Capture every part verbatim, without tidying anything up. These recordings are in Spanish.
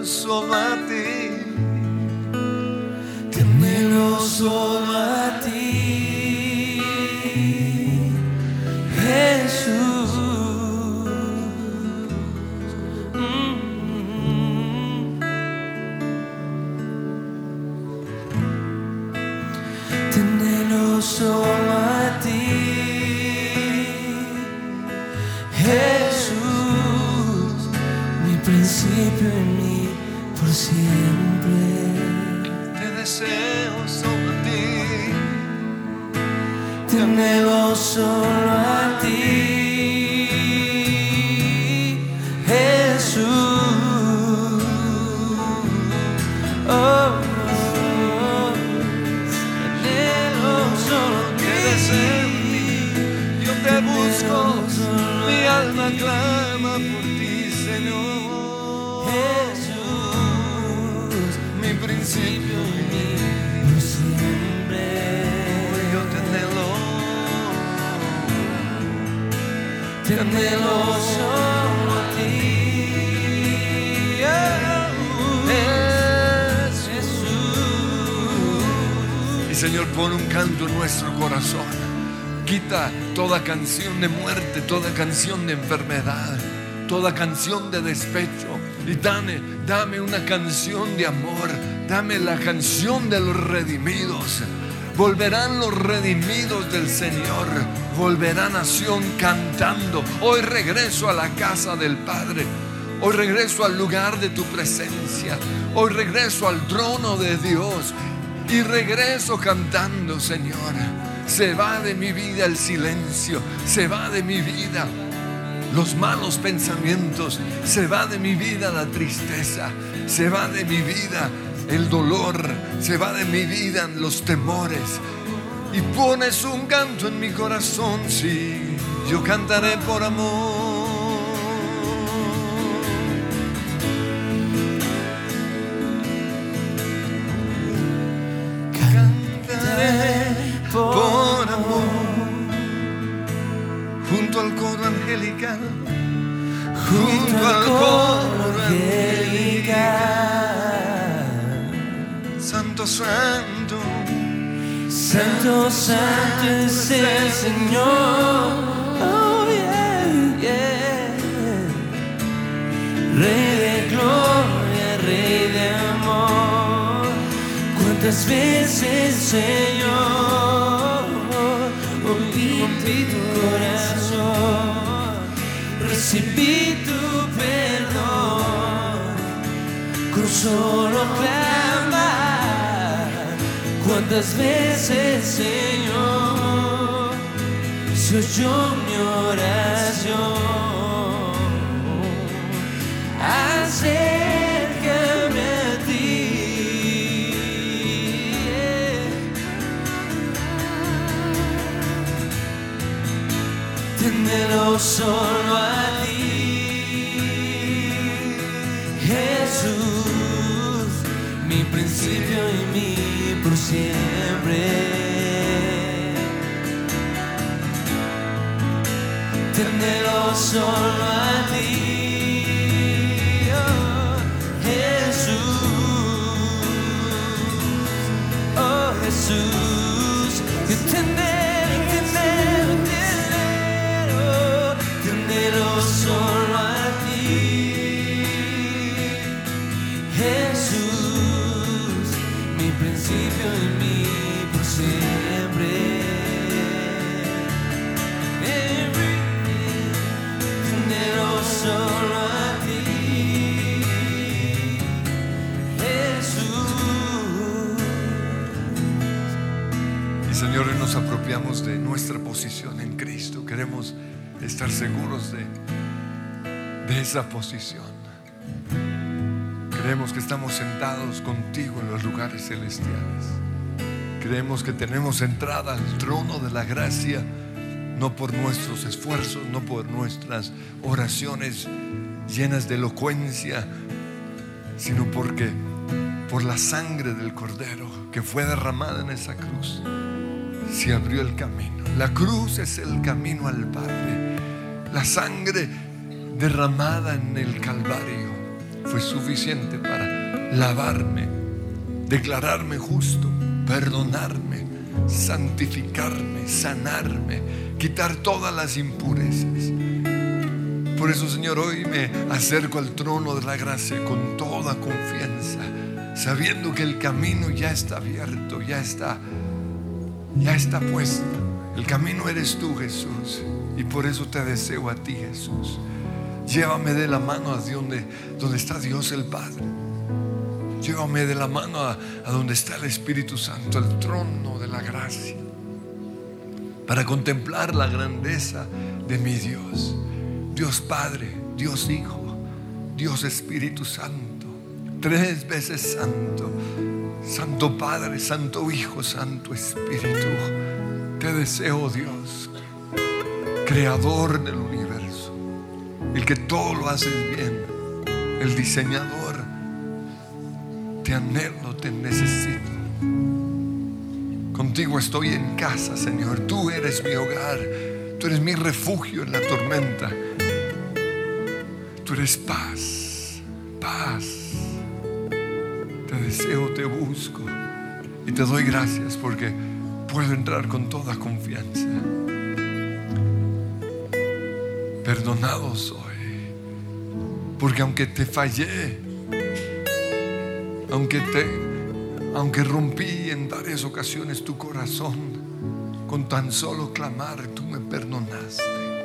solo a ti. Te anhelo solo a ti, Jesús. Mm-hmm. Te anhelo solo a ti, Jesús, mi principio y mi por siempre. Te deseo solo a ti. Te anhelo solo a ti, Jesús. Oh, oh, oh. Te anhelo solo a ti. Te deseo a ti. Yo te busco. Mi alma clama por ti, Señor. Jesús, Mi principio y mi por siempre. yo te anhelo. Te anhelo solo a ti, Jesús. Y Señor, pon un canto en nuestro corazón. Quita toda canción de muerte, toda canción de enfermedad, toda canción de despecho. Y dame, dame una canción de amor. Dame la canción de los redimidos. Volverán los redimidos del Señor. Volverá nación cantando. Hoy regreso a la casa del Padre. Hoy regreso al lugar de tu presencia. Hoy regreso al trono de Dios. Y regreso cantando, Señor. Se va de mi vida el silencio. Se va de mi vida los malos pensamientos. Se va de mi vida la tristeza. Se va de mi vida el dolor. Se va de mi vida los temores. Y pones un canto en mi corazón. Sí, yo cantaré por amor. Por amor, junto al coro angelical, junto al coro angelical. Santo, santo, santo, santo es el Señor. Oh yeah, yeah. Rey de gloria, Rey de amor. Cuántas veces, Señor, rompí tu corazón, recibí tu perdón, con solo clamar. Cuántas veces, Señor, se oyó mi oración. Acércame a ti. Te anhelo solo a ti, Jesús, mi principio y mi por siempre. Te anhelo solo a ti, oh, Jesús, oh Jesús, yo te anhelo, te anhelo, te anhelo, te anhelo solo a ti, Jesús, mi principio y mi por siempre. Te anhelo solo a ti, Jesús. Y Señor, hoy nos apropiamos de nuestra posición en Cristo. Queremos estar seguros de, de esa posición. Creemos que estamos sentados contigo en los lugares celestiales. Creemos que tenemos entrada al trono de la gracia, no por nuestros esfuerzos, no por nuestras oraciones llenas de elocuencia, sino porque por la sangre del Cordero que fue derramada en esa cruz se abrió el camino. La cruz es el camino al Padre. La sangre derramada en el Calvario fue suficiente para lavarme, declararme justo, perdonarme, santificarme, sanarme, quitar todas las impurezas. Por eso, Señor, hoy me acerco al trono de la gracia con toda confianza, sabiendo que el camino ya está abierto, ya está, ya está puesto. El camino eres tú, Jesús, y por eso te deseo a ti, Jesús. Llévame de la mano a donde, donde está Dios el Padre. Llévame de la mano a, a donde está el Espíritu Santo, al trono de la gracia, para contemplar la grandeza de mi Dios. Dios Padre, Dios Hijo, Dios Espíritu Santo, tres veces santo. Santo Padre, Santo Hijo, Santo Espíritu. Te deseo, Dios, creador del universo, el que todo lo haces bien, el diseñador. Te anhelo, te necesito. Contigo estoy en casa, Señor. Tú eres mi hogar, tú eres mi refugio en la tormenta. Tú eres paz, paz. Te deseo, te busco y te doy gracias porque puedo entrar con toda confianza. Perdonado soy, porque aunque te fallé, aunque te, aunque rompí en varias ocasiones tu corazón, con tan solo clamar tú me perdonaste.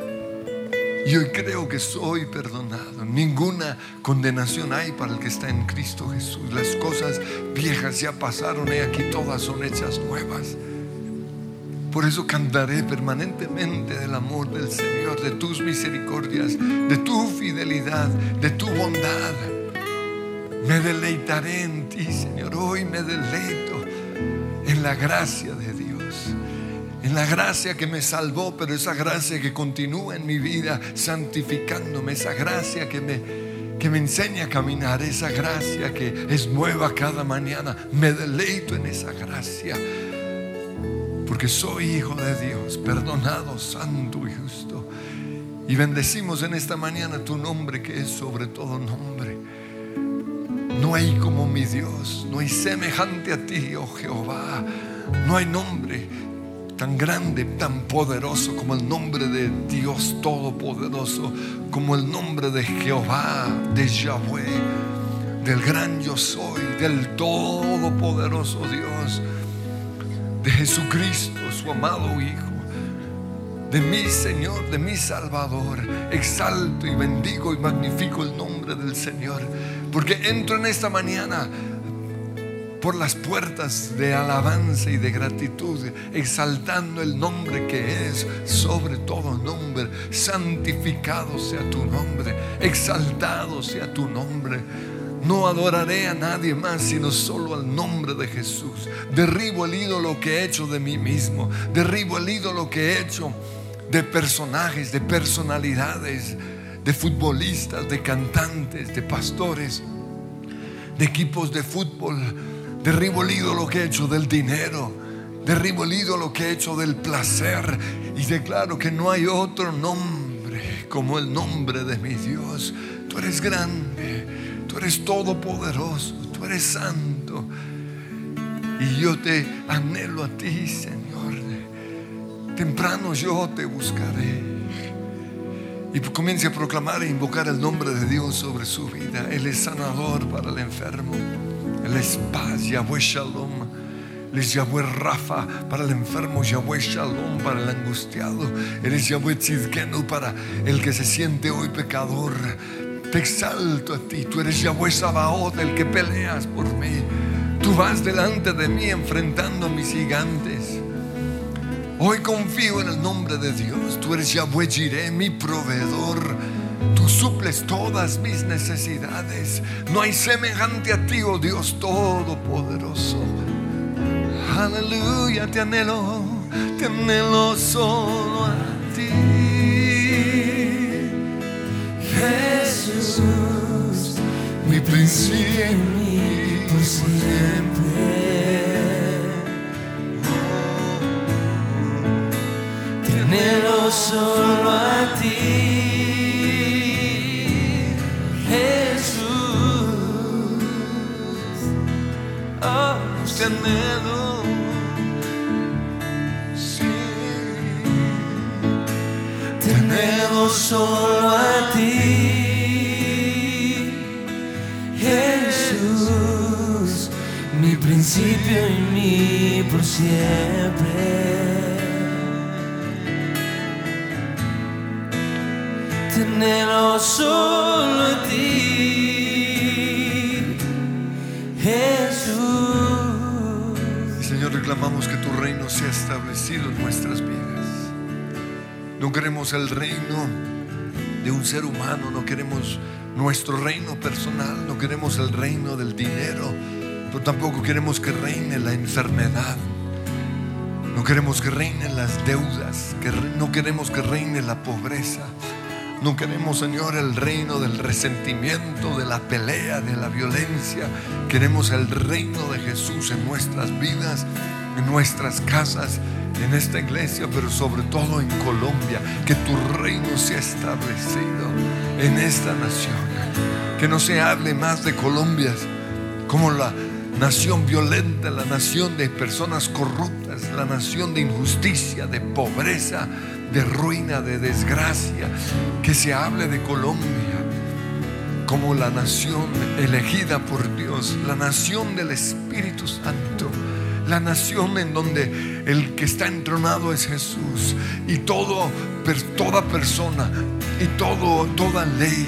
Y hoy creo que soy perdonado. Ninguna condenación hay para el que está en Cristo Jesús. Las cosas viejas ya pasaron y aquí todas son hechas nuevas. Por eso cantaré permanentemente del amor del Señor, de tus misericordias, de tu fidelidad, de tu bondad. Me deleitaré en ti, Señor. Hoy me deleito en la gracia de Dios, en la gracia que me salvó, pero esa gracia que continúa en mi vida santificándome, esa gracia que me, que me enseña a caminar, esa gracia que es nueva cada mañana. Me deleito en esa gracia, porque soy hijo de Dios, perdonado, santo y justo. Y bendecimos en esta mañana tu nombre, que es sobre todo nombre. No hay como mi Dios, no hay semejante a ti, oh Jehová. No hay nombre tan grande, tan poderoso como el nombre de Dios Todopoderoso, como el nombre de Jehová, de Yahweh, del gran yo soy, del Todopoderoso Dios, de Jesucristo, su amado Hijo, de mi Señor, de mi Salvador. Exalto y bendigo y magnifico el nombre del Señor, porque entro en esta mañana por las puertas de alabanza y de gratitud, exaltando el nombre que es sobre todo nombre. Santificado sea tu nombre, exaltado sea tu nombre. No adoraré a nadie más sino solo al nombre de Jesús. Derribo el ídolo que he hecho de mí mismo. Derribo el ídolo que he hecho de personajes, de personalidades, de futbolistas, de cantantes, de pastores, de equipos de fútbol. Derribo el ídolo que he hecho del dinero. Derribo el ídolo que he hecho del placer. Y declaro que no hay otro nombre como el nombre de mi Dios. Tú eres grande, tú eres todopoderoso, tú eres santo. Y yo te anhelo a ti, Señor. Temprano yo te buscaré. Y comience a proclamar e invocar el nombre de Dios sobre su vida. Él es sanador para el enfermo. Él es paz, Yahweh Shalom. Él es Yahweh Rafa para el enfermo, Yahweh Shalom para el angustiado. Él es Yahweh Tzidkenu para el que se siente hoy pecador. Te exalto a ti. Tú eres Yahweh Sabaoth, el que peleas por mí. Tú vas delante de mí enfrentando a mis gigantes. Hoy confío en el nombre de Dios. Tú eres Yahweh Jireh, mi proveedor. Tú suples todas mis necesidades. No hay semejante a ti, oh Dios Todopoderoso. Aleluya, te anhelo, te anhelo solo a ti, Jesús, mi principio en mí por siempre. Te anhelo solo a ti, Jesús. te anhelo. Sí, te anhelo solo a ti, Jesús, mi principio y mi por siempre. Te anhelo solo a ti, Jesús. Y Señor, reclamamos que tu reino sea establecido en nuestras vidas. No queremos el reino de un ser humano, no queremos nuestro reino personal, no queremos el reino del dinero, pero tampoco queremos que reine la enfermedad. No queremos que reinen las deudas, que re- no queremos que reine la pobreza. No queremos, Señor, el reino del resentimiento, de la pelea, de la violencia. Queremos el reino de Jesús en nuestras vidas, en nuestras casas, en esta iglesia, pero sobre todo en Colombia. Que tu reino sea establecido en esta nación. Que no se hable más de Colombia como la nación violenta, la nación de personas corruptas, la nación de injusticia, de pobreza, de ruina, de desgracia. Que se hable de Colombia como la nación elegida por Dios, la nación del Espíritu Santo, la nación en donde el que está entronado es Jesús. Y todo, per, toda persona y todo, toda ley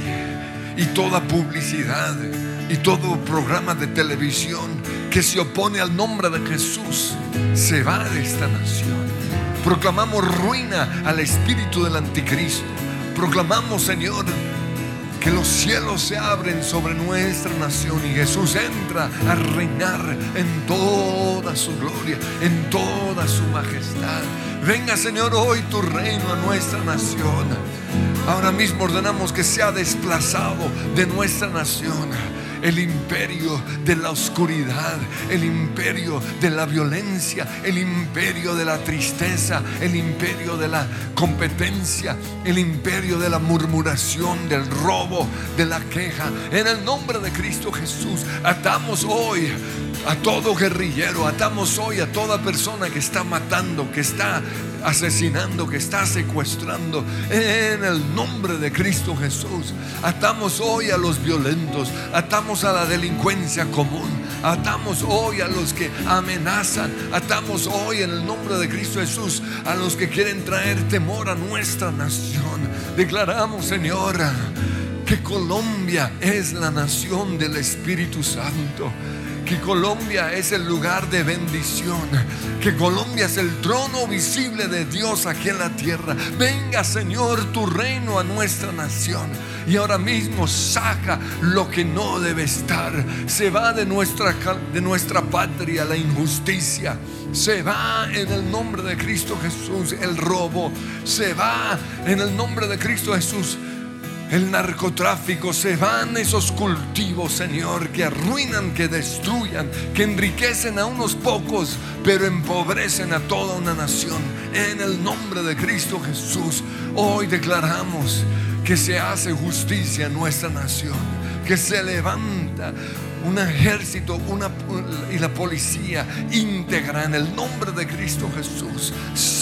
y toda publicidad y todo programa de televisión que se opone al nombre de Jesús se va de esta nación. Proclamamos ruina al espíritu del anticristo. Proclamamos, Señor, que los cielos se abren sobre nuestra nación y Jesús entra a reinar en toda su gloria, en toda su majestad. Venga, Señor, hoy tu reino a nuestra nación. Ahora mismo ordenamos que sea desplazado de nuestra nación el imperio de la oscuridad, el imperio de la violencia, el imperio de la tristeza, el imperio de la competencia, el imperio de la murmuración, del robo, de la queja. En el nombre de Cristo Jesús, atamos hoy a todo guerrillero, atamos hoy a toda persona que está matando, que está asesinando, que está secuestrando. En el nombre de Cristo Jesús, atamos hoy a los violentos, atamos a la delincuencia común, atamos hoy a los que amenazan, atamos hoy en el nombre de Cristo Jesús a los que quieren traer temor a nuestra nación. Declaramos, Señor, que Colombia es la nación del Espíritu Santo, que Colombia es el lugar de bendición, que Colombia es el trono visible de Dios aquí en la tierra. Venga, Señor, tu reino a nuestra nación. Y ahora mismo saca lo que no debe estar. Se va de nuestra, de nuestra patria la injusticia. Se va en el nombre de Cristo Jesús el robo. Se va en el nombre de Cristo Jesús el narcotráfico. Se van esos cultivos, Señor, que arruinan, que destruyan, que enriquecen a unos pocos, pero empobrecen a toda una nación. En el nombre de Cristo Jesús, hoy declaramos que se hace justicia en nuestra nación, que se levanta un ejército una, y la policía íntegra en el nombre de Cristo Jesús.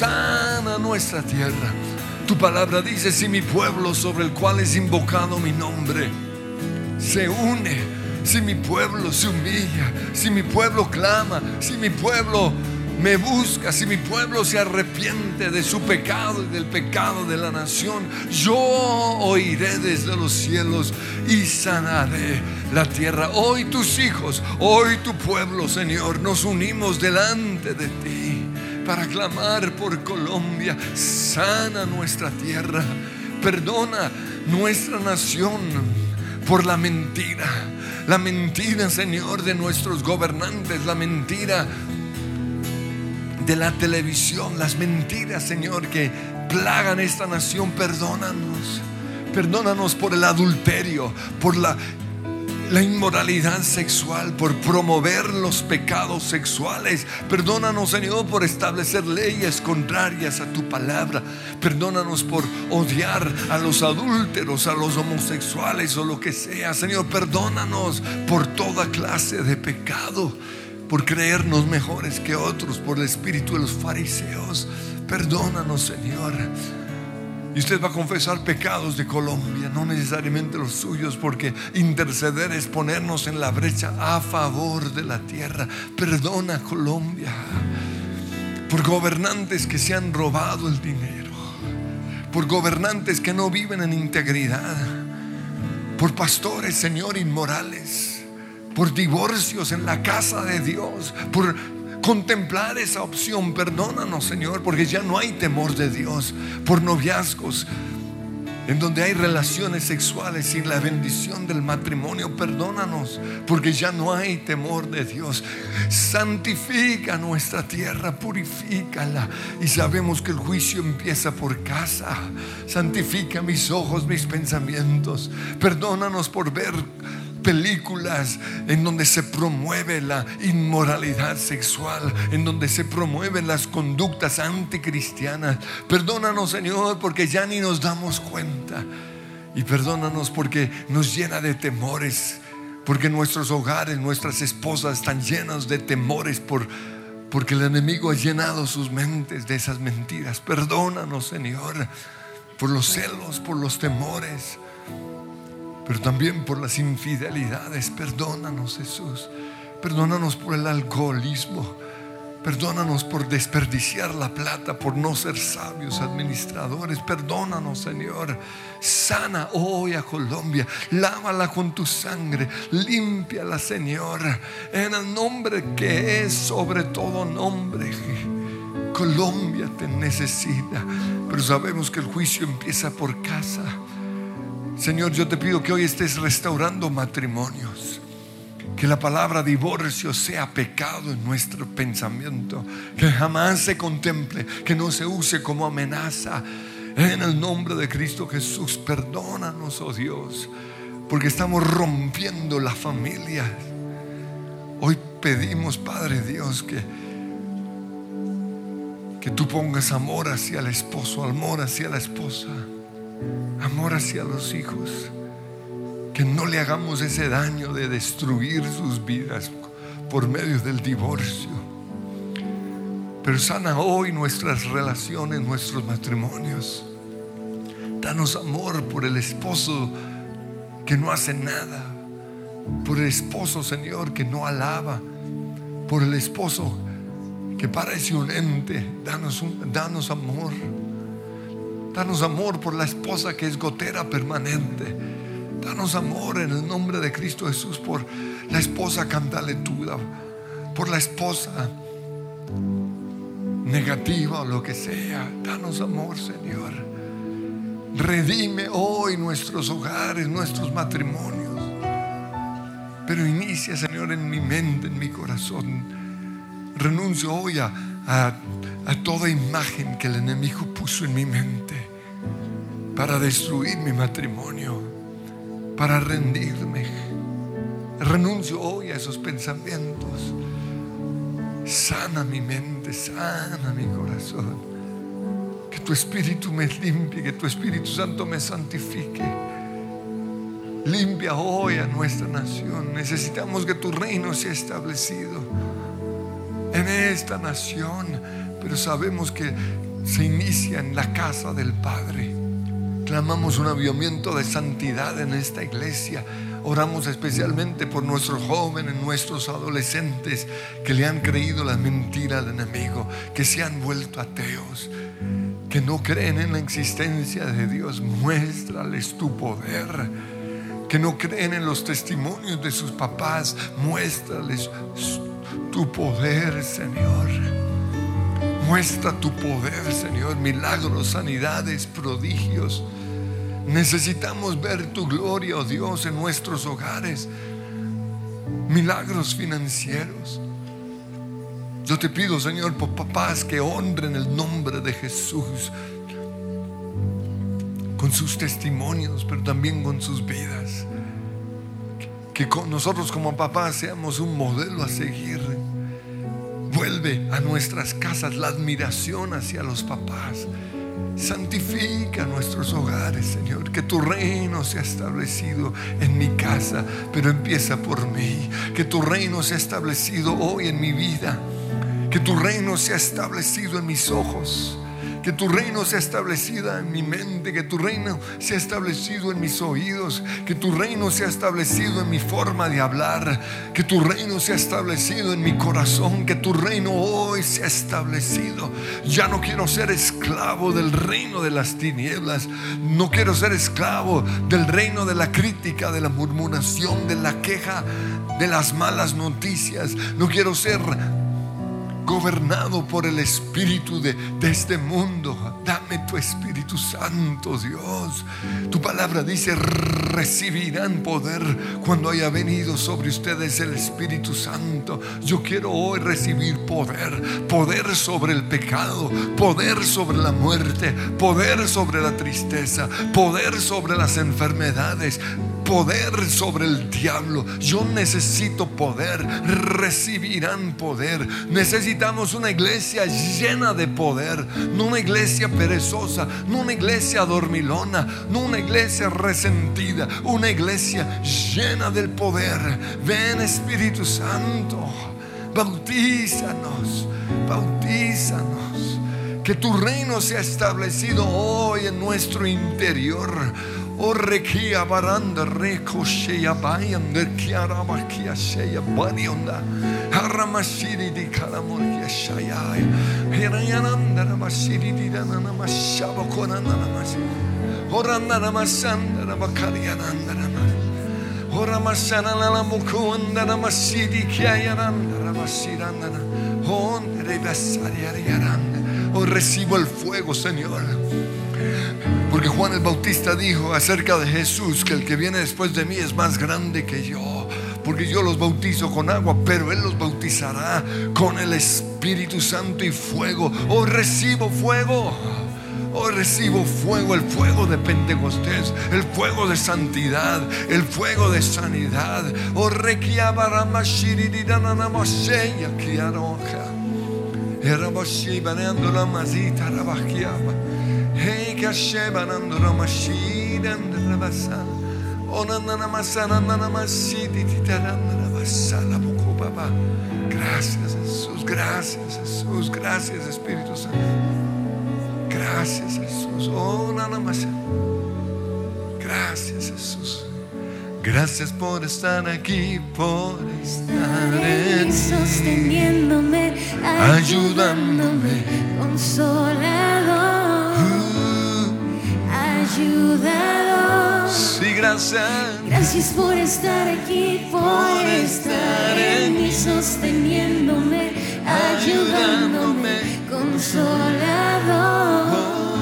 Sana nuestra tierra. Tu palabra dice: si mi pueblo, sobre el cual es invocado mi nombre, se une, si mi pueblo se humilla, si mi pueblo clama, si mi pueblo me busca, si mi pueblo se arrepiente de su pecado y del pecado de la nación, yo oiré desde los cielos y sanaré la tierra. Hoy tus hijos, hoy tu pueblo, Señor, nos unimos delante de ti para clamar por Colombia. Sana nuestra tierra, perdona nuestra nación por la mentira, la mentira, Señor, de nuestros gobernantes, la mentira de la televisión, las mentiras, Señor, que plagan esta nación. Perdónanos, perdónanos por el adulterio, por la La inmoralidad sexual, por promover los pecados sexuales. Perdónanos, Señor, por establecer leyes contrarias a tu palabra. Perdónanos por odiar a los adúlteros, a los homosexuales o lo que sea. Señor, perdónanos por toda clase de pecado. por creernos mejores que otros, por el espíritu de los fariseos. Perdónanos, Señor. Y usted va a confesar pecados de Colombia, no necesariamente los suyos, porque interceder es ponernos en la brecha a favor de la tierra. Perdona, Colombia, por gobernantes que se han robado el dinero, por gobernantes que no viven en integridad, por pastores, Señor, inmorales, por divorcios en la casa de Dios, por contemplar esa opción. Perdónanos, Señor, porque ya no hay temor de Dios, por noviazgos en donde hay relaciones sexuales sin la bendición del matrimonio. Perdónanos, porque ya no hay temor de Dios. Santifica nuestra tierra, purifícala. Y sabemos que el juicio empieza por casa. Santifica mis ojos, mis pensamientos. Perdónanos por ver películas en donde se promueve la inmoralidad sexual, en donde se promueven las conductas anticristianas. Perdónanos, Señor, porque ya ni nos damos cuenta. Y perdónanos porque nos llena de temores, porque nuestros hogares, nuestras esposas están llenas de temores por, porque el enemigo ha llenado sus mentes de esas mentiras. Perdónanos, Señor, por los celos, por los temores, pero también por las infidelidades. Perdónanos, Jesús. Perdónanos por el alcoholismo. Perdónanos por desperdiciar la plata, por no ser sabios administradores. Perdónanos, Señor. Sana hoy a Colombia. Lávala con tu sangre. Límpiala, Señor, en el nombre que es sobre todo nombre. Colombia te necesita, pero sabemos que el juicio empieza por casa. Señor, yo te pido que hoy estés restaurando matrimonios, que la palabra divorcio sea pecado en nuestro pensamiento, que jamás se contemple, que no se use como amenaza. En el nombre de Cristo Jesús, perdónanos, oh Dios, porque estamos rompiendo la familia. Hoy pedimos, Padre Dios, que que tú pongas amor hacia el esposo, amor hacia la esposa, amor hacia los hijos, que no le hagamos ese daño de destruir sus vidas por medio del divorcio. Pero sana hoy nuestras relaciones, nuestros matrimonios. Danos amor por el esposo que no hace nada, por el esposo, Señor, que no alaba, por el esposo que parece un ente. Danos, un, danos amor. Danos amor por la esposa que es gotera permanente. Danos amor en el nombre de Cristo Jesús por la esposa cantaletuda, por la esposa negativa o lo que sea. Danos amor, Señor. Redime hoy nuestros hogares, nuestros matrimonios. Pero inicia, Señor, en mi mente, en mi corazón. Renuncio hoy a, a, a toda imagen que el enemigo puso en mi mente para destruir mi matrimonio, para rendirme. Renuncio hoy a esos pensamientos. Sana mi mente, sana mi corazón. Que tu Espíritu me limpie, que tu Espíritu Santo me santifique. Limpia hoy a nuestra nación. Necesitamos que tu reino sea establecido en esta nación, pero sabemos que se inicia en la casa del Padre. Clamamos un avivamiento de santidad en esta iglesia. Oramos especialmente por nuestros jóvenes, nuestros adolescentes que le han creído la mentira del enemigo, que se han vuelto ateos, que no creen en la existencia de Dios. Muéstrales tu poder. Que no creen en los testimonios de sus papás. Muéstrales tu poder, Señor. Muestra tu poder, Señor. Milagros, sanidades, prodigios. Necesitamos ver tu gloria, oh Dios, en nuestros hogares. Milagros financieros. Yo te pido, Señor, por papás que honren el nombre de Jesús con sus testimonios, pero también con sus vidas. Que con nosotros como papás seamos un modelo a seguir. Vuelve a nuestras casas la admiración hacia los papás. Santifica nuestros hogares, Señor. Que tu reino sea establecido en mi casa, pero empieza por mí. Que que tu reino sea establecido hoy en mi vida, que tu reino sea establecido en mis ojos, que tu reino sea establecido en mi mente, que tu reino sea establecido en mis oídos, que tu reino sea establecido en mi forma de hablar, que tu reino sea establecido en mi corazón, que tu reino hoy sea establecido. Ya no quiero ser esclavo del reino de las tinieblas, no quiero ser esclavo del reino de la crítica, de la murmuración, de la queja, de las malas noticias. No quiero ser gobernado por el espíritu de, de este mundo. Dame tu Espíritu Santo, Dios. Tu palabra dice: recibirán poder cuando haya venido sobre ustedes el Espíritu Santo. Yo quiero hoy recibir poder, poder sobre el pecado, poder sobre la muerte, poder sobre la tristeza, poder sobre las enfermedades, poder sobre el diablo. Yo necesito poder. Recibirán poder. Necesitamos una iglesia llena de poder, no una iglesia perezosa, no una iglesia dormilona, no una iglesia resentida, una iglesia llena del poder. Ven, Espíritu Santo, bautízanos, bautízanos. Que tu reino sea establecido hoy en nuestro interior. O requia baranda recoshea bayander kiara bakia sheya barionda haramashiri di kalamorkia shaya herayananda ramashiri di dana namashaba konanda namash oranda namasanda rabakariyananda namash oramashana la mukuanda namashiri kiayananda ramashiranda on rebasariaranda. Hoy recibo el fuego, Señor. Porque Juan el Bautista dijo acerca de Jesús que el que viene después de mí es más grande que yo, porque yo los bautizo con agua, pero Él los bautizará con el Espíritu Santo y fuego. Hoy recibo fuego. Hoy recibo fuego, el fuego de Pentecostés, el fuego de santidad, el fuego de sanidad. Oh, requiabaramashirididananamasheya kiaroja. Erabashi baneando la mazita rabajiaba. Hey, que shebanando la mashida and the rabasa. Onana masana nana masidi titaranda rabasala buko baba. Gracias, Jesús, gracias, Jesús, gracias, Espíritu Santo. Gracias, Jesús. Oh, nana masana. Gracias, Jesús. Gracias por estar aquí, por estar en mí, sosteniéndome, ayudándome, consolador, Uh, ayudador. sí, gracias. Gracias por estar aquí, por estar en mí, sosteniéndome, ayudándome, consolador,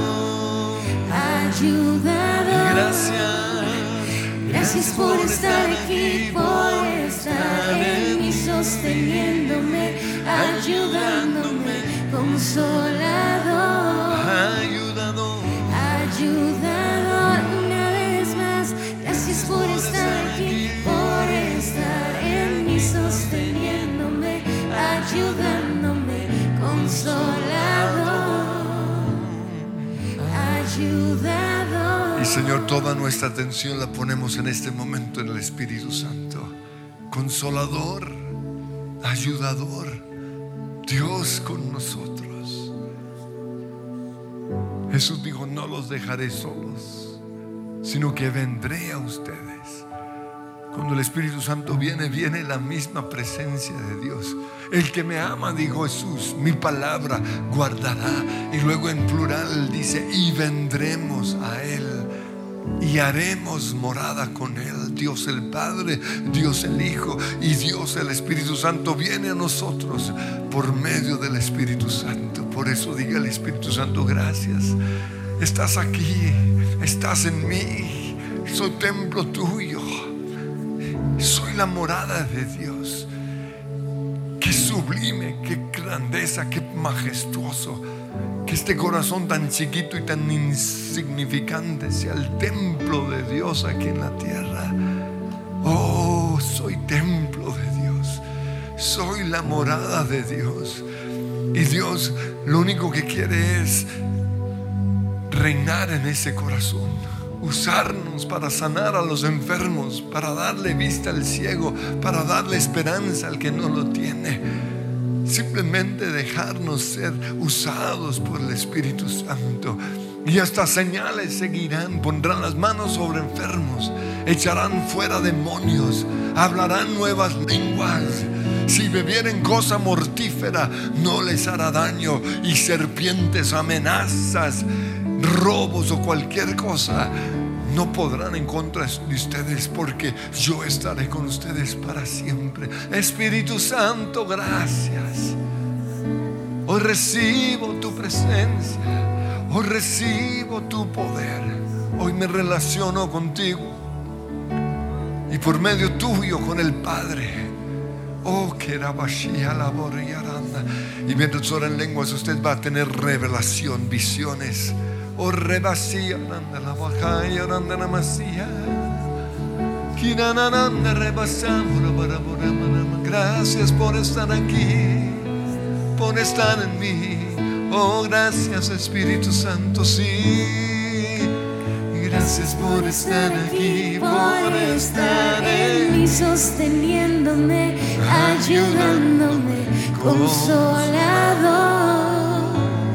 ayudador. Gracias. Gracias por estar aquí, por estar en mí, sosteniéndome, ayudándome, consolador, Ayudador. ayudador. Una vez más, gracias por estar aquí, por estar en mí, sosteniéndome, ayudándome, consolador, ayudador. Y Señor, toda nuestra atención la ponemos en este momento en el Espíritu Santo. Consolador, ayudador, Dios con nosotros. Jesús dijo: no los dejaré solos, sino que vendré a ustedes. Cuando el Espíritu Santo viene, viene la misma presencia de Dios. El que me ama, dijo Jesús, mi palabra guardará. Y luego en plural dice: y vendremos a Él y haremos morada con Él. Dios el Padre, Dios el Hijo y Dios el Espíritu Santo viene a nosotros por medio del Espíritu Santo. Por eso diga el Espíritu Santo: gracias. Estás aquí, estás en mí, soy templo tuyo, soy la morada de Dios. Qué sublime, qué grandeza, qué majestuoso que este corazón tan chiquito y tan insignificante sea el templo de Dios aquí en la tierra. Oh, soy templo de Dios, soy la morada de Dios. Y Dios lo único que quiere es reinar en ese corazón. usarnos para sanar a los enfermos, para darle vista al ciego, para darle esperanza al que no lo tiene. Simplemente dejarnos ser usados por el Espíritu Santo. Y hasta señales seguirán. Pondrán las manos sobre enfermos, echarán fuera demonios, hablarán nuevas lenguas. Si bebieren cosa mortífera, no les hará daño. Y serpientes, amenazas, robos o cualquier cosa no podrán en contra de ustedes, porque yo estaré con ustedes para siempre. Espíritu Santo, gracias. Hoy recibo tu presencia. Hoy recibo tu poder. Hoy me relaciono contigo y por medio tuyo con el Padre. Oh, que era vacía la borriaranda. Y mientras ora en lenguas, usted va a tener revelación, visiones. Oh, rebasía, anda la bajaya, anda la masía. Kinananda rebasamos. Gracias por estar aquí, por estar en mí. Oh, gracias Espíritu Santo, sí. Gracias por estar aquí, por estar en mí, sosteniéndome, ayudándome, consolador,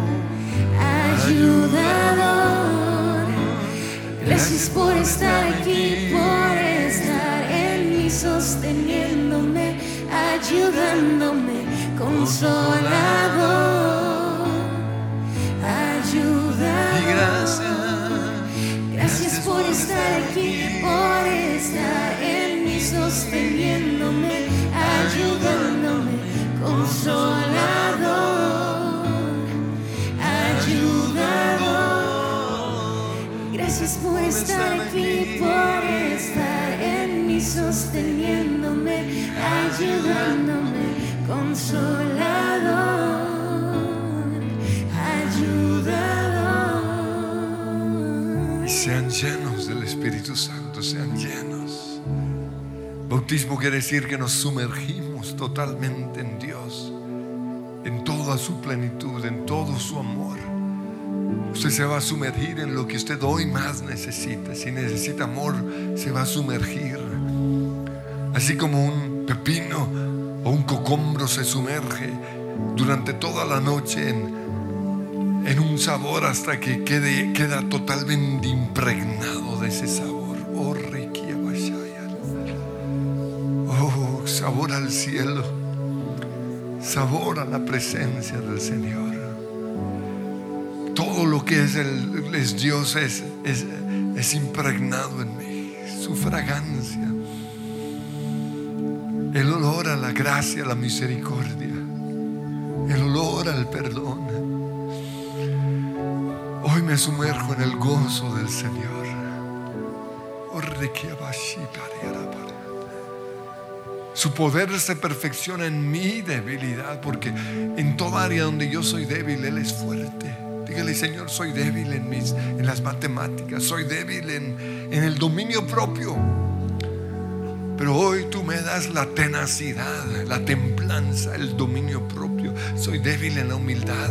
ayudador. Gracias por estar aquí, por estar en mí, sosteniéndome, ayudándome, consolador. Y gracias, gracias por estar aquí, por estar en mí, sosteniéndome, ayudándome, consolador, ayudador. Gracias por estar aquí, por estar en mí, sosteniéndome, ayudándome, consolador. Sean llenos del Espíritu Santo, sean llenos. Bautismo quiere decir que nos sumergimos totalmente en Dios, en toda su plenitud, en todo su amor. Usted se va a sumergir en lo que usted hoy más necesita. Si necesita amor, se va a sumergir. Así como un pepino o un cocombro se sumerge durante toda la noche en en un sabor hasta que quede, queda totalmente impregnado de ese sabor. Oh, Rekia Bashaya. Oh, sabor al cielo, sabor a la presencia del Señor. Todo lo que es, el, es Dios es, es, es impregnado en mí. Su fragancia, el olor a la gracia, a la misericordia, el olor al perdón. Hoy me sumerjo en el gozo del Señor. Su poder se perfecciona en mi debilidad, porque en toda área donde yo soy débil, Él es fuerte. Dígale: Señor, soy débil en, mis, en las matemáticas, soy débil en, en el dominio propio. Pero hoy tú me das la tenacidad, la templanza, el dominio propio. Soy débil en la humildad,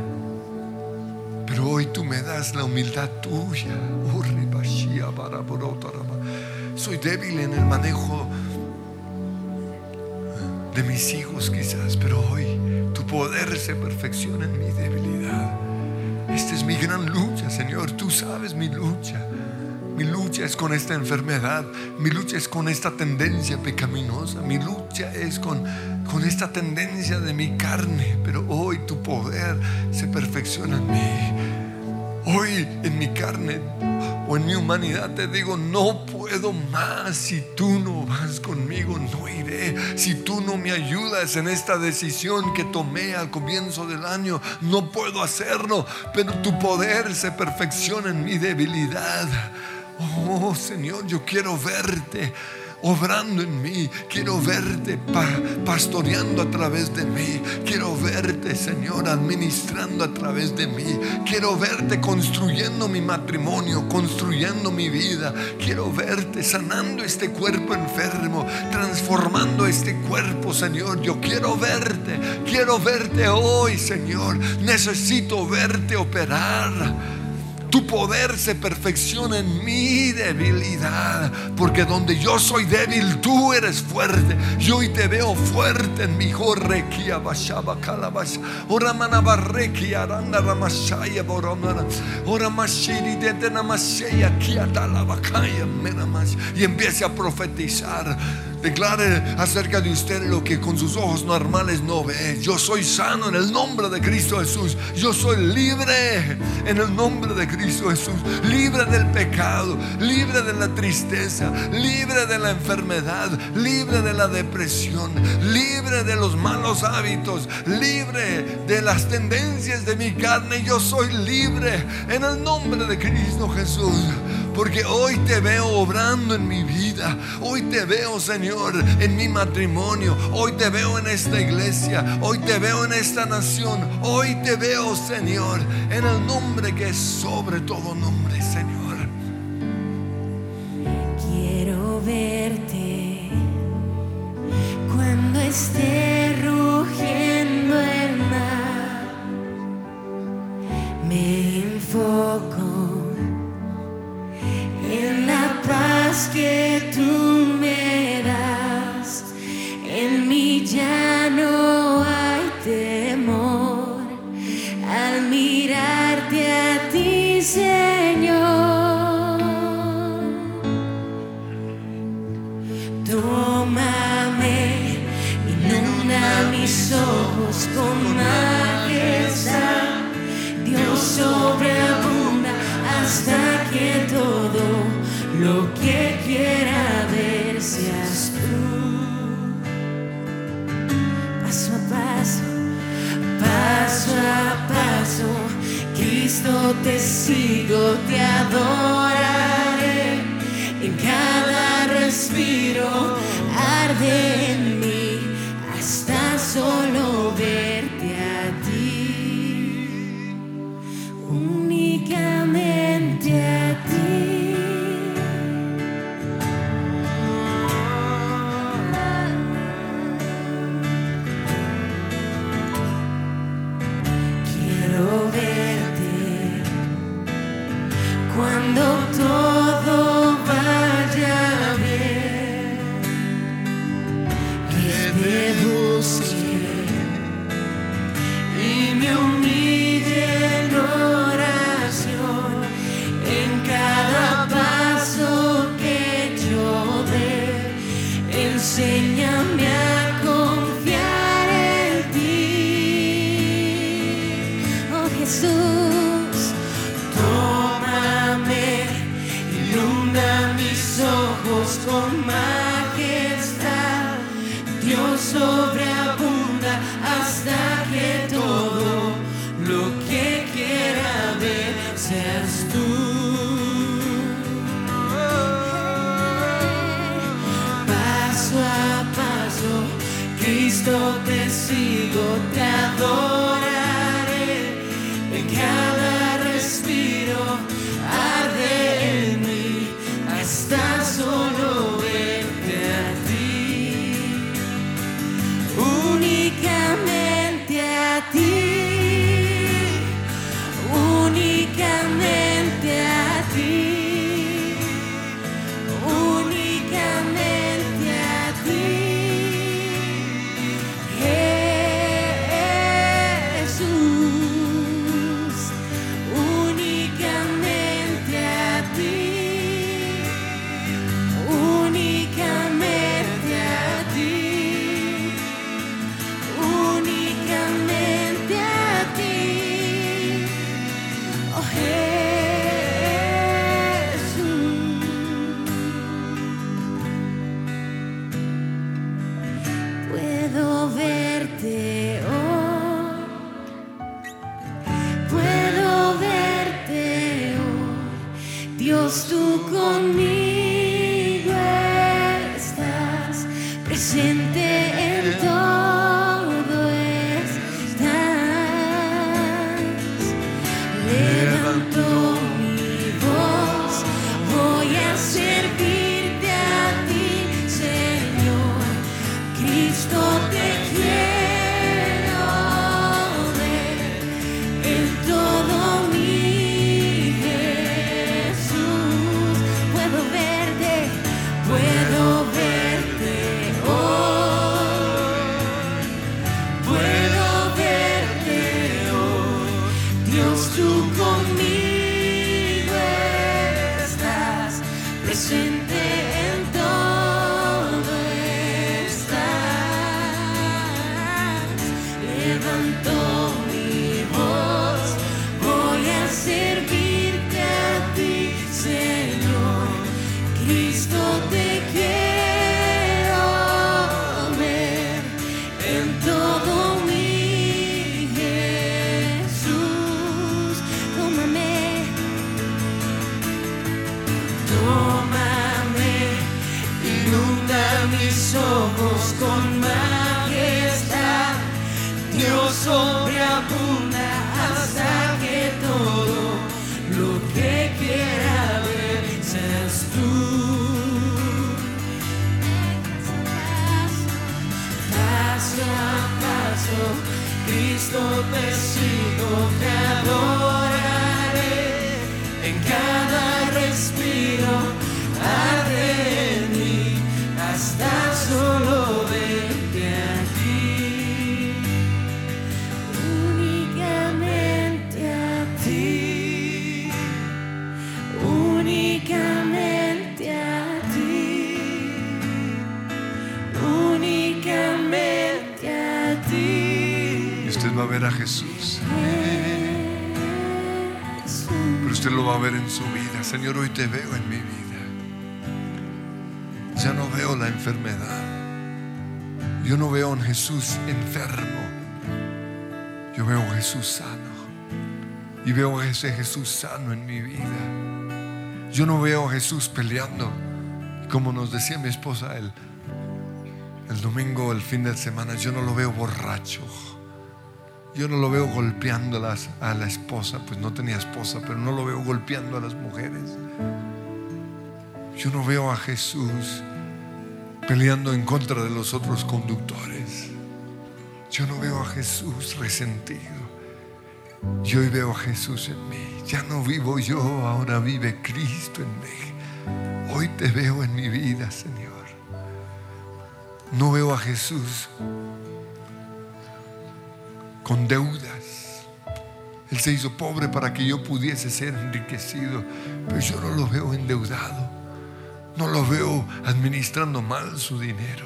pero hoy tú me das la humildad tuya. Soy débil en el manejo de mis hijos quizás, pero hoy tu poder se perfecciona en mi debilidad. Esta es mi gran lucha, Señor. Tú sabes mi lucha. Mi lucha es con esta enfermedad. Mi lucha es con esta tendencia pecaminosa. Mi lucha es con, con esta tendencia de mi carne. Pero hoy tu poder se perfecciona en mí. Hoy en mi carne o en mi humanidad te digo: no puedo más. Si tú no vas conmigo, no iré. Si tú no me ayudas en esta decisión que tomé al comienzo del año, no puedo hacerlo. Pero tu poder se perfecciona en mi debilidad. Oh, Señor, yo quiero verte obrando en mí. Quiero verte pa- pastoreando a través de mí. Quiero verte, Señor, administrando a través de mí. Quiero verte construyendo mi matrimonio, construyendo mi vida. Quiero verte sanando este cuerpo enfermo, transformando este cuerpo, Señor. Yo quiero verte, quiero verte hoy, Señor. Necesito verte operar. Tu poder se perfecciona en mi debilidad, porque donde yo soy débil, tú eres fuerte. Yo hoy te veo fuerte en mi jorrequia bashaba calabasha. Ora manabarrequia aranda ramashaya boromana. Ora mashiri de namashaya kiatalabakaya menamash. Y empiece a profetizar. Declare acerca de usted lo que con sus ojos normales no ve. Yo soy sano en el nombre de Cristo Jesús. Yo soy libre en el nombre de Cristo Jesús. Libre del pecado, libre de la tristeza, libre de la enfermedad, libre de la depresión, libre de los malos hábitos, libre de las tendencias de mi carne. Yo soy libre en el nombre de Cristo Jesús. Porque hoy te veo obrando en mi vida. Hoy te veo, Señor, en mi matrimonio. Hoy te veo en esta iglesia. Hoy te veo en esta nación. Hoy te veo, Señor, en el nombre que es sobre todo nombre, Señor. Quiero verte cuando esté rugiendo el mar. Me enfoco en la paz que tú me das. En mí ya no hay temor al mirarte a ti, Señor. Tómame, inunda mis ojos con majestad. Dios sobreabunda hasta que todo lo que quiera ver seas tú. Paso a paso, paso a paso, Cristo te sigo, te adoraré. En cada respiro arde en mí hasta solo verte a ti, únicamente a ti. Cuando todo vaya bien, que te busque y me humille en oración. En cada paso que yo dé, enséñame a confiar en ti, oh Jesús. Con majestad, Dios sobreabunda hasta que todo lo que quiera ver seas tú. Paso a paso, Cristo te sigo, te adoraré. En cada respiro arde en mí hasta solo verte a ti, únicamente a ti, únicamente a ti, únicamente a ti, Jesús, únicamente a ti. Dios, tú conmigo estás, presente en todo estás. Levanto mi voz, voy a servirte a ti, Señor. Cristo, te quiero ver en todo mi ser. Dios sobreabunda hasta que todo lo que quiera ver seas tú. Paso a paso, Cristo te sigo, te adoraré. En cada respiro arde en mí hasta solo verte a ti. Únicamente a ti. Únicamente a ti. Únicamente a ti. Y usted va a ver a Jesús. Pero usted lo va a ver en su vida. Señor, hoy te veo en mi vida. Ya no veo la enfermedad. Yo no veo a un Jesús enfermo. Yo veo a un Jesús sano. Y veo a ese Jesús sano en mi vida. Yo no veo a Jesús peleando. Como nos decía mi esposa el, el domingo, el fin de semana, yo no lo veo borracho. Yo no lo veo golpeando a, las, a la esposa. Pues no tenía esposa, pero no lo veo golpeando a las mujeres. Yo no veo a Jesús peleando en contra de los otros conductores. Yo no veo a Jesús resentido. Yo hoy veo a Jesús en mí. Ya no vivo yo, ahora vive Cristo en mí. Hoy te veo en mi vida, Señor. No veo a Jesús con deudas. Él se hizo pobre para que yo pudiese ser enriquecido, pero yo no lo veo endeudado. No lo veo administrando mal su dinero.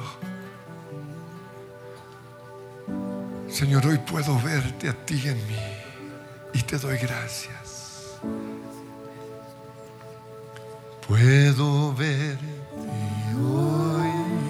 Señor, hoy puedo verte a ti en mí y te doy gracias. Puedo verte hoy.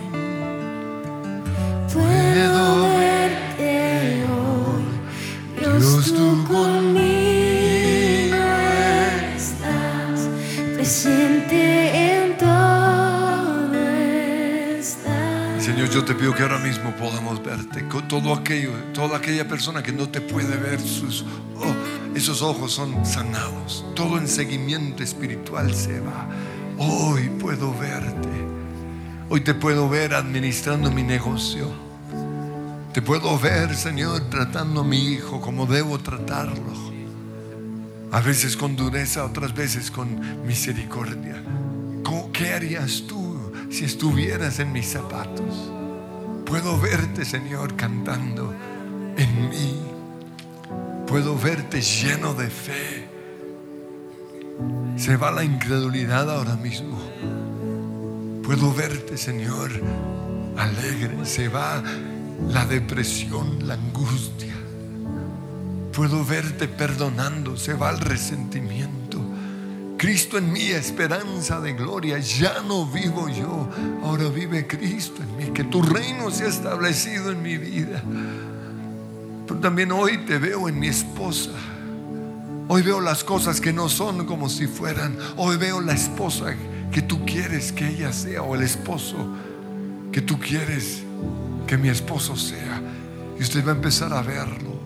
Puedo verte hoy. Dios, tú conmigo estás, presente en todo estás. Señor, yo te pido que ahora mismo podamos verte. Con todo aquello, toda aquella persona que no te puede ver, sus, oh, esos ojos son sanados. Todo en seguimiento espiritual se va. Hoy puedo verte. Hoy te puedo ver administrando mi negocio. Te puedo ver, Señor, tratando a mi hijo como debo tratarlo. A veces con dureza, otras veces con misericordia. ¿Qué harías tú si estuvieras en mis zapatos? Puedo verte, Señor, cantando en mí. Puedo verte lleno de fe. Se va la incredulidad ahora mismo. Puedo verte, Señor, alegre. Se va la depresión, la angustia. Puedo verte perdonando. Se va el resentimiento. Cristo en mí, esperanza de gloria. Ya no vivo yo, ahora vive Cristo en mí. Que tu reino sea establecido en mi vida. Pero también hoy te veo en mi esposa. Hoy veo las cosas que no son como si fueran. Hoy veo la esposa que tú quieres que ella sea, o el esposo que tú quieres que mi esposo sea. Y usted va a empezar a verlo.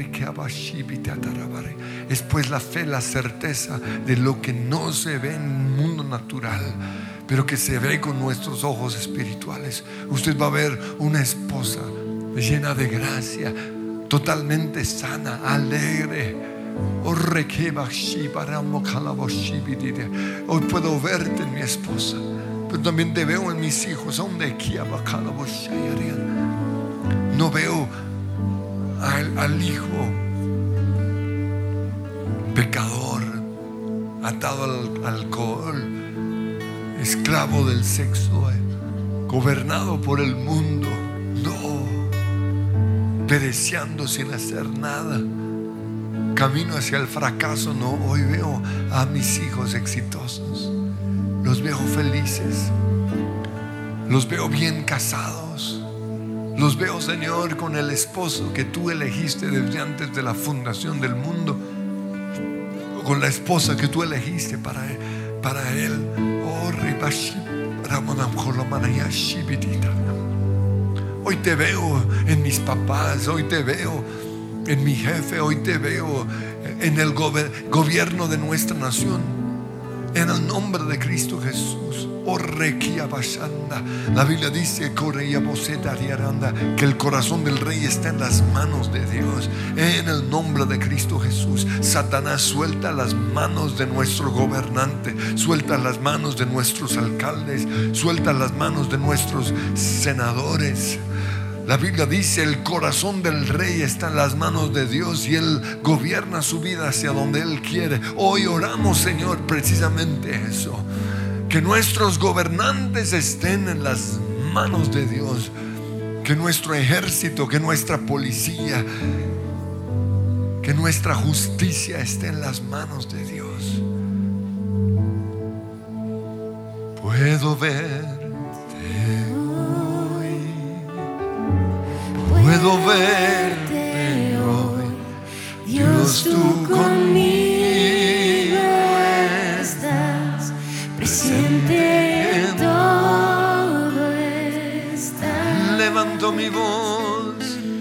Es pues la fe, la certeza de lo que no se ve en el mundo natural, pero que se ve con nuestros ojos espirituales. Usted va a ver una esposa llena de gracia, totalmente sana, alegre. Hoy puedo verte en mi esposa, pero también te veo en mis hijos. No veo al, al hijo pecador, atado al alcohol, esclavo del sexo, gobernado por el mundo. No, pereciendo sin hacer nada, camino hacia el fracaso. No, hoy veo a mis hijos exitosos. Los veo felices. Los veo bien casados. Los veo, Señor, con el esposo que tú elegiste desde antes de la fundación del mundo. Con la esposa que tú elegiste para él. Para él. Hoy te veo en mis papás, hoy te veo en mi jefe, hoy te veo en el gober- gobierno de nuestra nación. En el nombre de Cristo Jesús. Oh, requia bashanda. La Biblia dice que el corazón del rey está en las manos de Dios. En el nombre de Cristo Jesús. Satanás, suelta las manos de nuestro gobernante, suelta las manos de nuestros alcaldes, suelta las manos de nuestros senadores. La Biblia dice: el corazón del rey está en las manos de Dios y Él gobierna su vida hacia donde Él quiere. Hoy oramos, Señor, precisamente eso, que nuestros gobernantes estén en las manos de Dios, que nuestro ejército, que nuestra policía, que nuestra justicia esté en las manos de Dios. Puedo verte hoy, puedo verte hoy, Dios, tú conmigo estás, presente en todo estás. Levanto mi voz,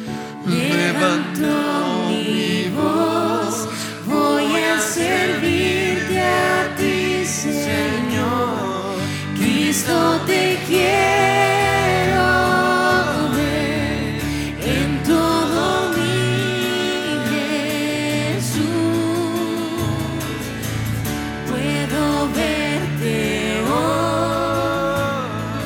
levanto mi voz, voy a servirte a ti, Señor. Cristo, te quiero ver en todo mi Jesús. Puedo verte hoy,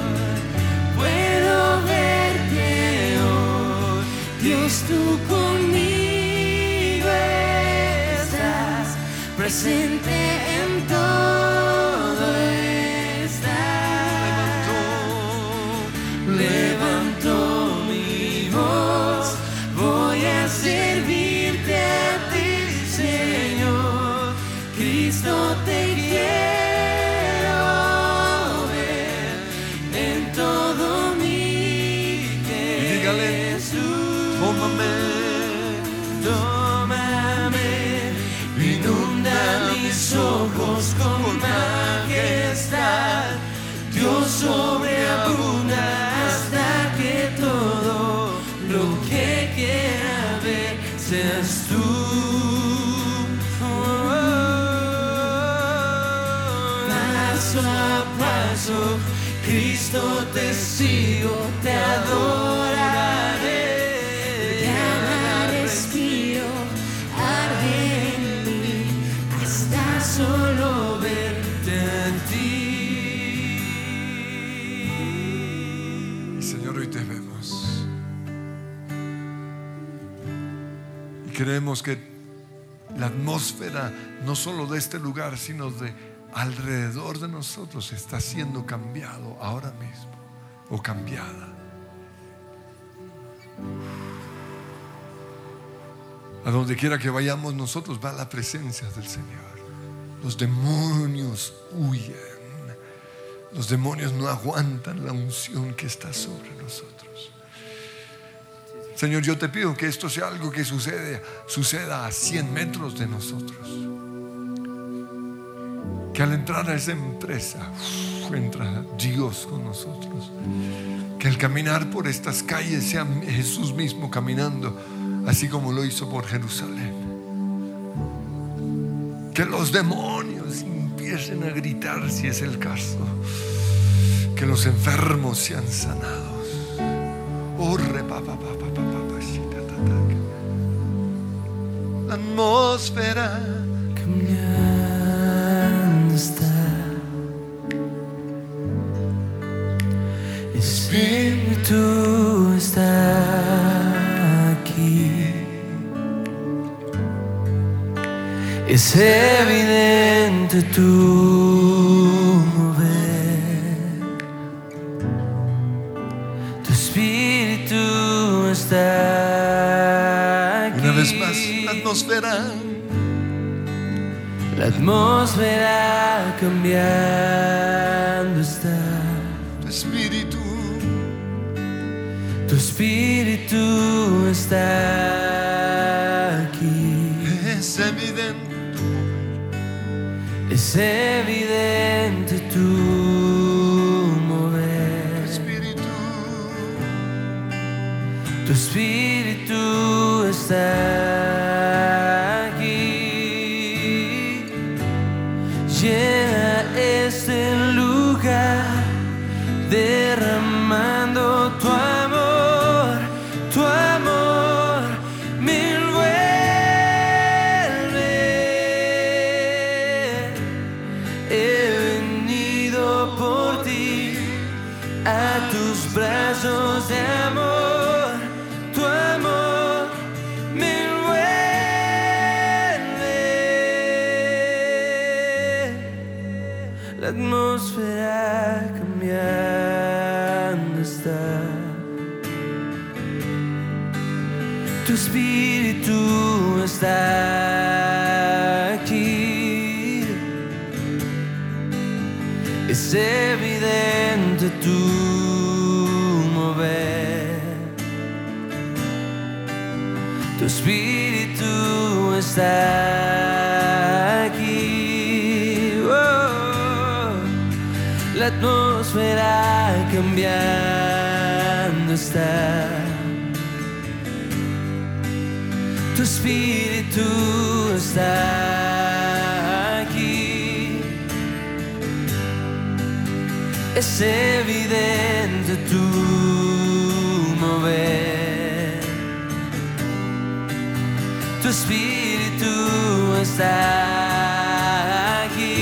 puedo verte hoy, Dios, tú conmigo estás, presente en todo estás. Levanto mi voz, voy a servirte a ti, Señor. Cristo, te quiero ver en todo mi Jesús. Tómame, tómame, inunda mis ojos con majestad. Dios sobreabunda hasta que todo lo que quiera ver seas tú. Oh, paso a paso, Cristo, te sigo, te adoraré. Cada respiro arde en mí hasta solo verte a ti. Señor, hoy te vemos y creemos que la atmósfera no solo de este lugar, sino de alrededor de nosotros está siendo cambiado ahora mismo, o cambiada. A donde quiera que vayamos nosotros va la presencia del Señor. Los demonios huyen. Los demonios no aguantan la unción que está sobre nosotros. Señor, yo te pido que esto sea algo que sucede, suceda a cien metros de nosotros. Que al entrar a esa empresa, uf, entra Dios con nosotros. Que al caminar por estas calles sea Jesús mismo caminando, así como lo hizo por Jerusalén. Que los demonios empiecen a gritar, si es el caso. Que los enfermos sean sanados. Oh, re, pa, pa, pa, pa, pa, pa, shita, ta, ta. La atmósfera cambiando está. Espíritu está aquí. Es evidente tu mover. Tu espíritu está aquí. Una vez más, la atmósfera. La atmósfera cambiando está. Tu espíritu. Tu espíritu está aquí. Es evidente. Es evidente tu mover. Tu espíritu. Tu espíritu está aquí. Llena este lugar, derramando tu amor, tu amor me envuelve. He venido por ti a tus brazos de amor. La atmósfera cambiando está. Tu espíritu está aquí. Es evidente tu mover. Tu espíritu está aquí. La atmósfera cambiando está. Tu espíritu está aquí. Es evidente tu mover. Tu espíritu está aquí.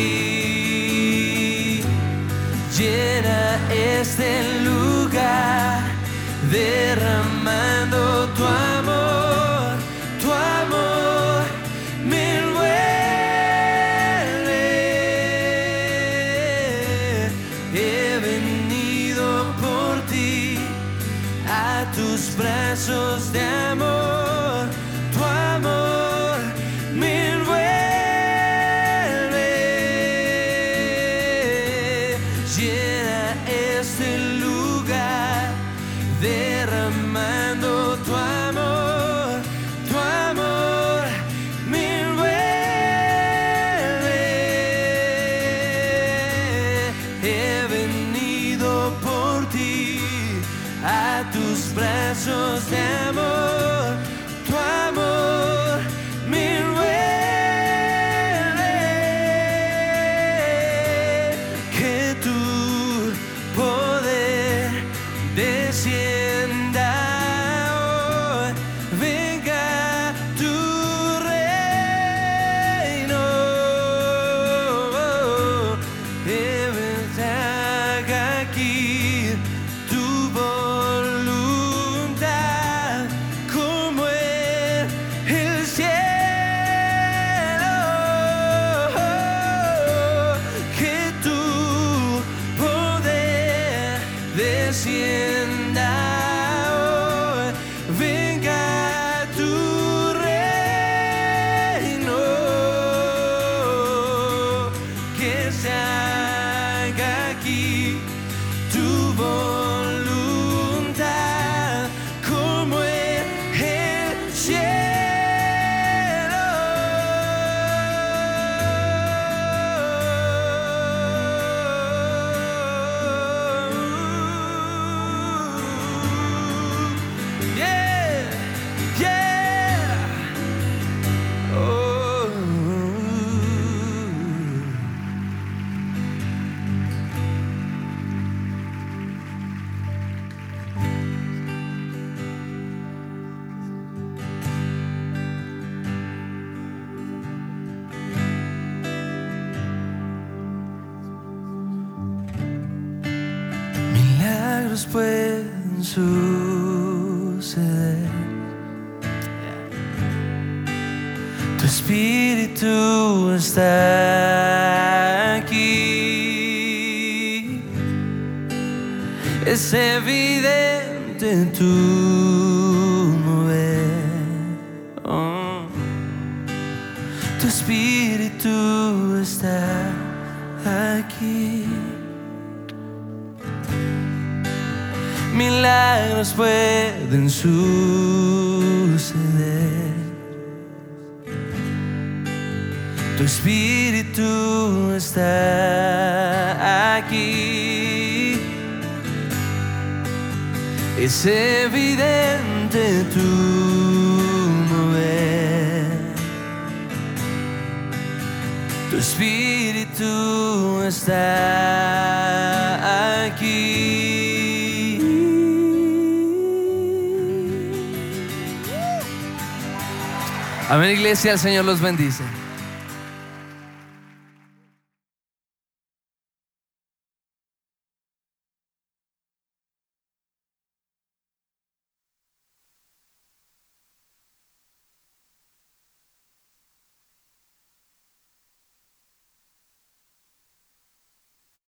Llena este lugar, derramando tu amor, tu amor me envuelve. He venido por ti a tus brazos de amor, tu amor me envuelve. Llena este lugar, derramando tu amor, tu amor me envuelve. He venido por ti a tus brazos de amor, tu amor me envuelve. Que tu poder descienda hoy, venga tu reino, haga aquí tu voluntad como en el cielo. Que tu poder descienda hoy, venga tu reino, que se haga aquí tu voluntad como en el cielo. Yeah, yeah. Oh. Milagros pueden suceder. Tu espíritu está aquí. Es evidente tu mover. Oh. Tu espíritu está aquí. Milagros pueden suceder. Tu espíritu está aquí. Es evidente está aquí. Amén, iglesia, el Señor los bendice.